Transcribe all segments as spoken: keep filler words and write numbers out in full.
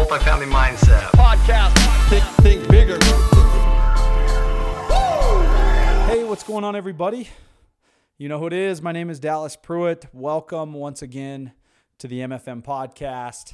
multifamily mindset. Podcast. Think, think bigger. Hey, what's going on, everybody? You know who it is. My name is Dallas Pruitt. Welcome once again to the M F M podcast.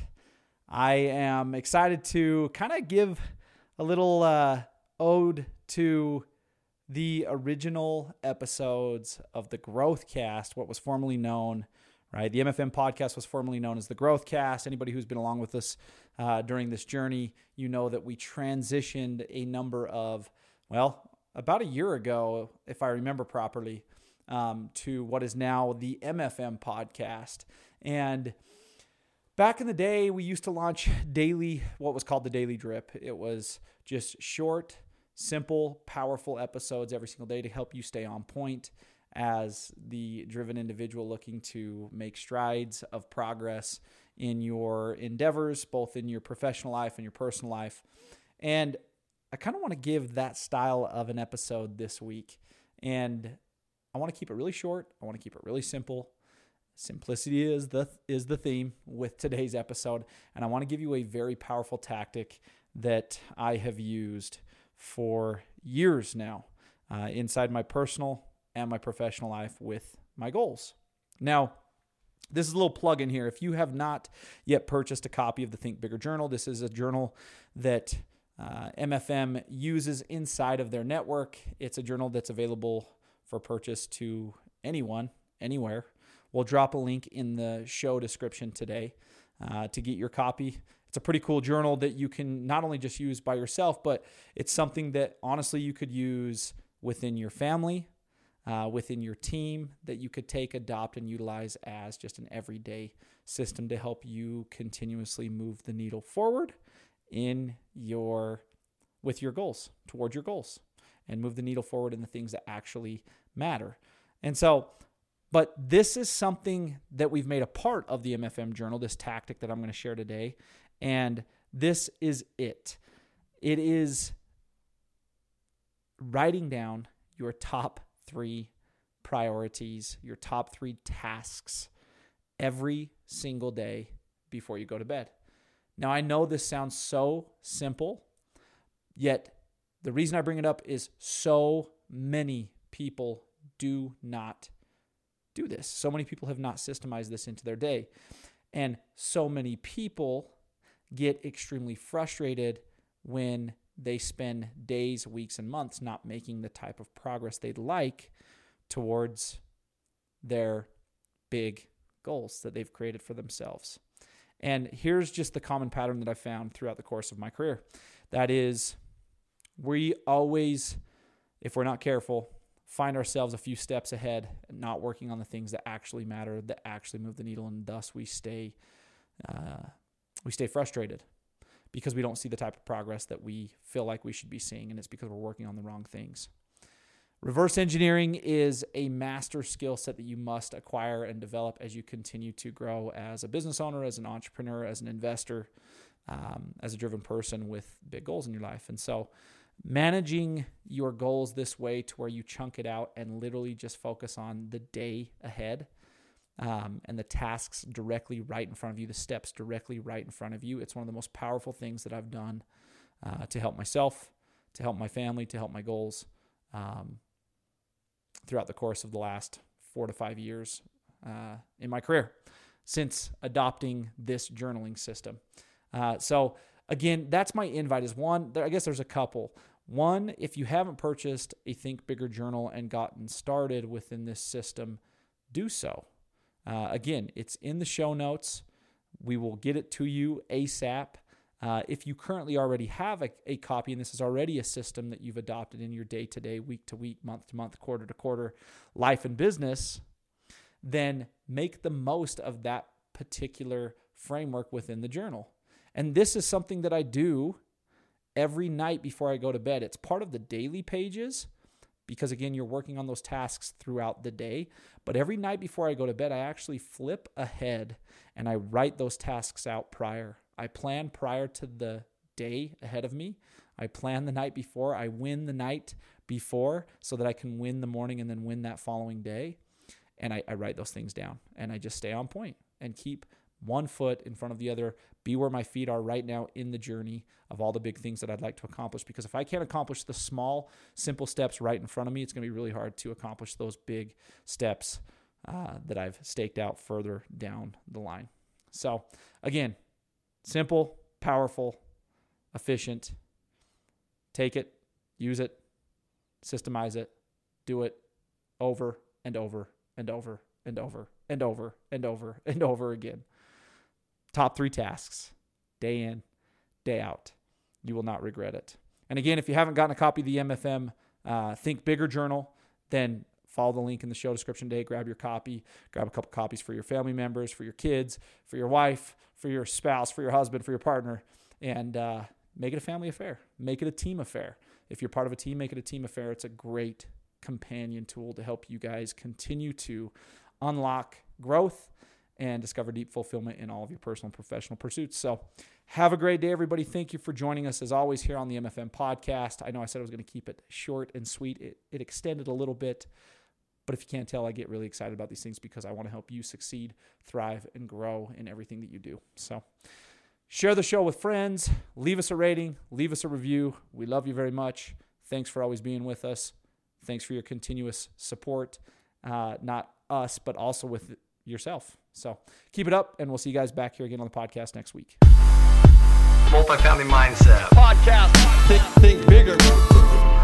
I am excited to kind of give a little uh, ode to the original episodes of the Growthcast, what was formerly known, right? The M F M podcast was formerly known as the Growthcast. Anybody who's been along with us uh, during this journey, you know that we transitioned a number of, well, about a year ago, if I remember properly, um, to what is now the M F M podcast. And back in the day, we used to launch daily, what was called the Daily Drip. It was just short, simple, powerful episodes every single day to help you stay on point as the driven individual looking to make strides of progress in your endeavors, both in your professional life and your personal life. And I kind of want to give that style of an episode this week. And I want to keep it really short. I want to keep it really simple. Simplicity is the is the theme with today's episode. And I want to give you a very powerful tactic that I have used for years now uh, inside my personal and my professional life with my goals. Now, this is a little plug in here. If you have not yet purchased a copy of the Think Bigger Journal, this is a journal that uh, M F M uses inside of their network. It's a journal that's available for purchase to anyone, anywhere. We'll drop a link in the show description today uh, to get your copy. It's a pretty cool journal that you can not only just use by yourself, but it's something that honestly you could use within your family, uh, within your team, that you could take, adopt, and utilize as just an everyday system to help you continuously move the needle forward in your with your goals, toward your goals, and move the needle forward in the things that actually matter. And so, but this is something that we've made a part of the M F M journal, this tactic that I'm going to share today. And this is it. It is writing down your top three priorities, your top three tasks every single day before you go to bed. Now, I know this sounds so simple, yet the reason I bring it up is so many people do not do this. So many people have not systemized this into their day. And so many people get extremely frustrated when they spend days, weeks, and months not making the type of progress they'd like towards their big goals that they've created for themselves. And here's just the common pattern that I've found throughout the course of my career. That is, we always, if we're not careful, find ourselves a few steps ahead and not working on the things that actually matter, that actually move the needle, and thus we stay uh, we stay frustrated because we don't see the type of progress that we feel like we should be seeing, and it's because we're working on the wrong things. Reverse engineering is a master skill set that you must acquire and develop as you continue to grow as a business owner, as an entrepreneur, as an investor, um, as a driven person with big goals in your life. And so managing your goals this way to where you chunk it out and literally just focus on the day ahead um, and the tasks directly right in front of you, the steps directly right in front of you. It's one of the most powerful things that I've done uh, to help myself, to help my family, to help my goals um, throughout the course of the last four to five years uh, in my career since adopting this journaling system. Uh, so Again, that's my invite is one, I guess there's a couple. One, if you haven't purchased a Think Bigger journal and gotten started within this system, do so. Uh, again, it's in the show notes. We will get it to you ASAP. Uh, if you currently already have a, a copy, and this is already a system that you've adopted in your day-to-day, week-to-week, month-to-month, quarter-to-quarter life and business, then make the most of that particular framework within the journal. And this is something that I do every night before I go to bed. It's part of the daily pages because, again, you're working on those tasks throughout the day. But every night before I go to bed, I actually flip ahead and I write those tasks out prior. I plan prior to the day ahead of me. I plan the night before. I win the night before so that I can win the morning and then win that following day. And I, I write those things down and I just stay on point and keep one foot in front of the other, be where my feet are right now in the journey of all the big things that I'd like to accomplish. Because if I can't accomplish the small, simple steps right in front of me, it's going to be really hard to accomplish those big steps uh, that I've staked out further down the line. So again, simple, powerful, efficient. Take it, use it, systemize it, do it over and over and over and over and over and over and over again. Top three tasks, day in, day out. You will not regret it. And again, if you haven't gotten a copy of the M F M uh, Think Bigger Journal, then follow the link in the show description today. Grab your copy. Grab a couple copies for your family members, for your kids, for your wife, for your spouse, for your husband, for your partner, and uh, make it a family affair. Make it a team affair. If you're part of a team, make it a team affair. It's a great companion tool to help you guys continue to unlock growth and discover deep fulfillment in all of your personal and professional pursuits. So have a great day, everybody. Thank you for joining us, as always, here on the M F M podcast. I know I said I was going to keep it short and sweet. It, it extended a little bit, but if you can't tell, I get really excited about these things because I want to help you succeed, thrive, and grow in everything that you do. So share the show with friends. Leave us a rating. Leave us a review. We love you very much. Thanks for always being with us. Thanks for your continuous support, uh, not us, but also with yourself. So keep it up, and we'll see you guys back here again on the podcast next week. Multifamily Mindset Podcast. Think, think bigger.